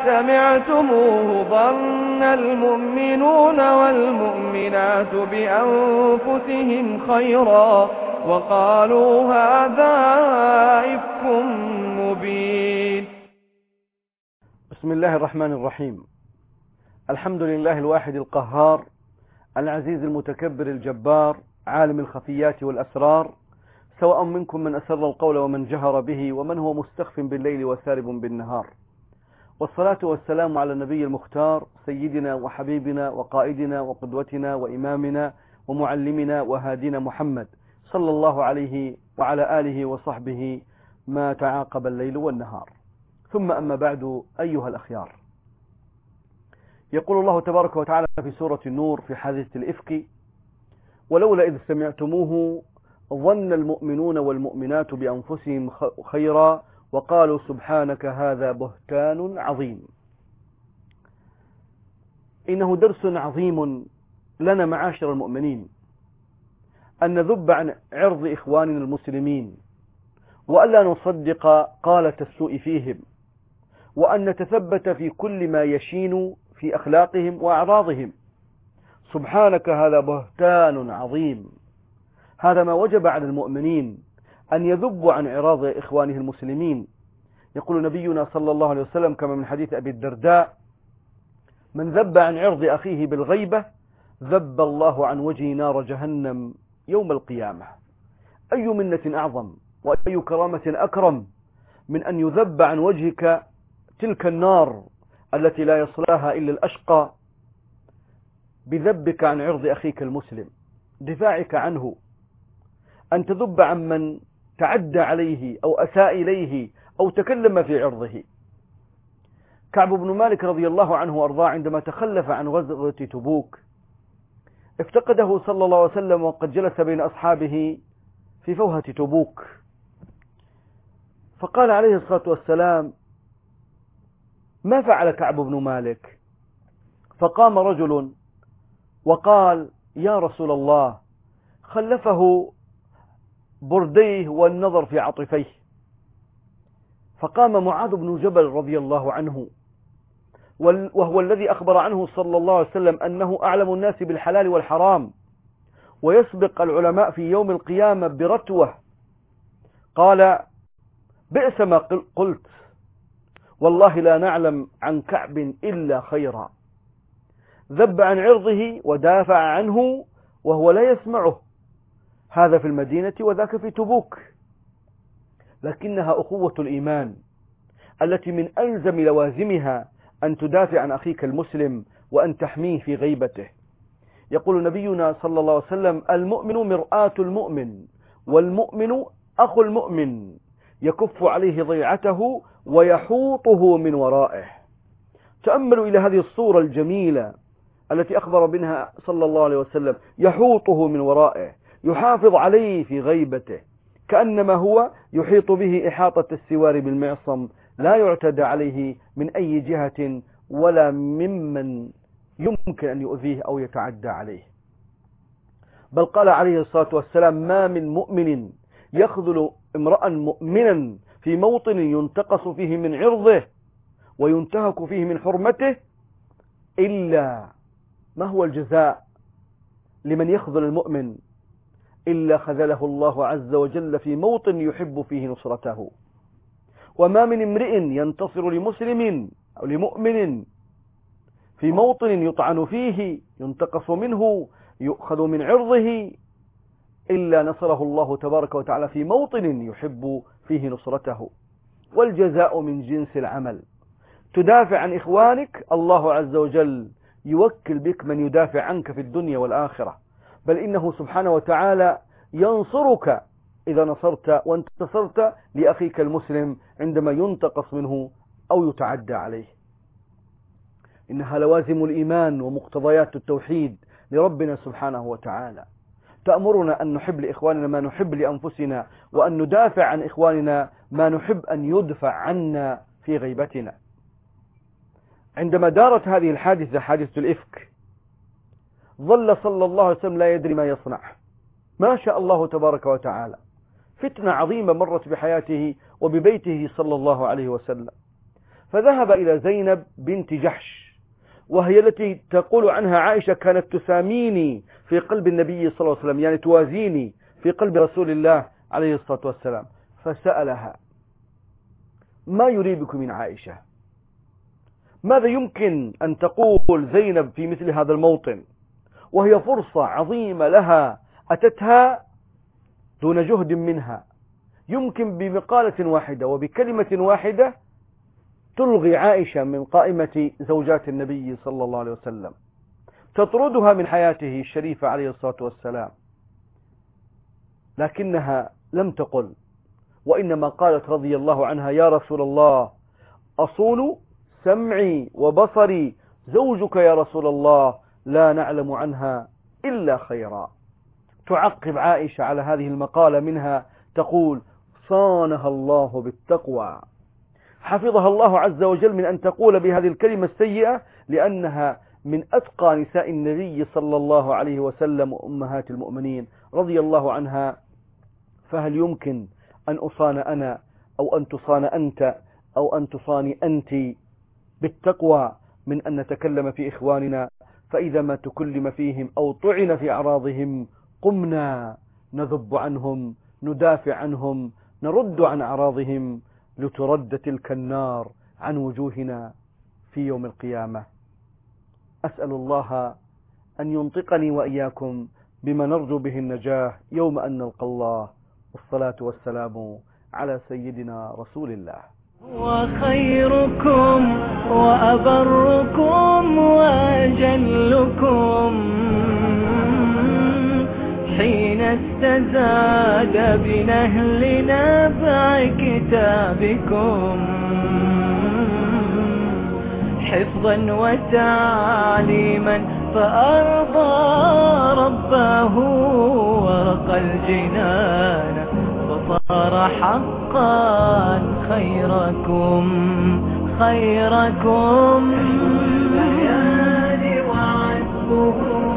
سمعتموه ظن المؤمنون والمؤمنات بأنفسهم خيرا وقالوا هذا إفك مبين. بسم الله الرحمن الرحيم. الحمد لله الواحد القهار العزيز المتكبر الجبار عالم الخفيات والأسرار، سواء منكم من أسر القول ومن جهر به ومن هو مستخف بالليل وسارب بالنهار. والصلاة والسلام على النبي المختار سيدنا وحبيبنا وقائدنا وقدوتنا وإمامنا ومعلمنا وهادينا محمد صلى الله عليه وعلى آله وصحبه ما تعاقب الليل والنهار. ثم أما بعد أيها الأخيار، يقول الله تبارك وتعالى في سورة النور في حادثة الإفك: ولولا إذ سمعتموه ظن المؤمنون والمؤمنات بأنفسهم خيرا وقالوا سبحانك هذا بهتان عظيم. إنه درس عظيم لنا معاشر المؤمنين أن نذب عن عرض إخواننا المسلمين، وألا نصدق قالة السوء فيهم، وأن نتثبت في كل ما يشين في أخلاقهم وأعراضهم. سبحانك هذا بهتان عظيم. هذا ما وجب على المؤمنين أن يذبوا عن عراض إخوانه المسلمين. يقول نبينا صلى الله عليه وسلم كما من حديث أبي الدرداء: من ذب عن عرض أخيه بالغيبة ذب الله عن وجه نار جهنم يوم القيامة. أي منة أعظم وأي كرامة أكرم من أن يذب عن وجهك تلك النار التي لا يصلاها إلا الأشقى بذبك عن عرض أخيك المسلم، دفاعك عنه، أن تذب عن من تعدى عليه أو أساء إليه أو تكلم في عرضه. كعب بن مالك رضي الله عنه وأرضاه عندما تخلف عن غزوة تبوك افتقده صلى الله عليه وسلم وقد جلس بين أصحابه في فوهة تبوك، فقال عليه الصلاة والسلام: ما فعل كعب بن مالك؟ فقام رجل وقال: يا رسول الله، خلفه برديه والنظر في عطفيه. فقام معاذ بن جبل رضي الله عنه، وهو الذي أخبر عنه صلى الله عليه وسلم أنه أعلم الناس بالحلال والحرام ويسبق العلماء في يوم القيامة برتوة. قال: بئس ما قلت، والله لا نعلم عن كعب إلا خيرا. ذب عن عرضه ودافع عنه وهو لا يسمعه، هذا في المدينة وذاك في تبوك. لكنها أخوة الإيمان التي من ألزم لوازمها أن تدافع عن أخيك المسلم وأن تحميه في غيبته. يقول نبينا صلى الله عليه وسلم: المؤمن مرآة المؤمن، والمؤمن أخو المؤمن، يكف عليه ضيعته ويحوطه من ورائه. تأملوا إلى هذه الصورة الجميلة التي أخبر منها صلى الله عليه وسلم: يحوطه من ورائه، يحافظ عليه في غيبته، كأنما هو يحيط به إحاطة السوار بالمعصم، لا يعتدى عليه من أي جهة ولا ممن يمكن أن يؤذيه أو يتعدى عليه. بل قال عليه الصلاة والسلام: ما من مؤمن يخذل امرأ مؤمنا في موطن ينتقص فيه من عرضه وينتهك فيه من حرمته إلا ما هو الجزاء لمن يخذل المؤمن إلا خذله الله عز وجل في موطن يحب فيه نصرته. وما من امرئ ينتصر لمسلم أو لمؤمن في موطن يطعن فيه ينتقص منه يؤخذ من عرضه إلا نصره الله تبارك وتعالى في موطن يحب فيه نصرته. والجزاء من جنس العمل. تدافع عن إخوانك، الله عز وجل يوكل بك من يدافع عنك في الدنيا والآخرة، بل إنه سبحانه وتعالى ينصرك إذا نصرت وانتصرت لأخيك المسلم عندما ينتقص منه أو يتعدى عليه. إنها لوازم الإيمان ومقتضيات التوحيد لربنا سبحانه وتعالى، تأمرنا أن نحب لإخواننا ما نحب لأنفسنا، وأن ندافع عن إخواننا ما نحب أن يدفع عنا في غيبتنا. عندما دارت هذه الحادثة، حادثة الإفك، ظل صلى الله عليه وسلم لا يدري ما يصنع. ما شاء الله تبارك وتعالى، فتنة عظيمة مرت بحياته وببيته صلى الله عليه وسلم. فذهب إلى زينب بنت جحش، وهي التي تقول عنها عائشة كانت تساميني في قلب النبي صلى الله عليه وسلم، يعني توازيني في قلب رسول الله عليه الصلاة والسلام. فسألها: ما يريبك من عائشة؟ ماذا يمكن أن تقول زينب في مثل هذا الموطن، وهي فرصة عظيمة لها أتتها دون جهد منها؟ يمكن بمقالة واحدة وبكلمة واحدة تلغي عائشة من قائمة زوجات النبي صلى الله عليه وسلم، تطردها من حياته الشريفة عليه الصلاة والسلام. لكنها لم تقل، وإنما قالت رضي الله عنها: يا رسول الله، أصول سمعي وبصري زوجك يا رسول الله، لا نعلم عنها إلا خيرا. تعقب عائشة على هذه المقالة منها تقول: صانها الله بالتقوى، حفظها الله عز وجل من أن تقول بهذه الكلمة السيئة، لأنها من أتقى نساء النبي صلى الله عليه وسلم وأمهات المؤمنين رضي الله عنها. فهل يمكن أن أصان أنا أو أن تصان أنت أو أن تصاني أنت بالتقوى من أن نتكلم في إخواننا، فإذا ما تكلم فيهم أو طعن في أعراضهم قمنا نذب عنهم، ندافع عنهم، نرد عن أعراضهم، لترد تلك النار عن وجوهنا في يوم القيامة. أسأل الله أن ينطقني وإياكم بما نرجو به النجاة يوم أن نلقى الله، والصلاة والسلام على سيدنا رسول الله. وخيركم وأبركم وأجلكم حين استزاد بنهل نبع كتابكم، حفظا وتعليما فأرضى ربه ورقى الجنان، فصار حقا خيركم الليالي وعذبه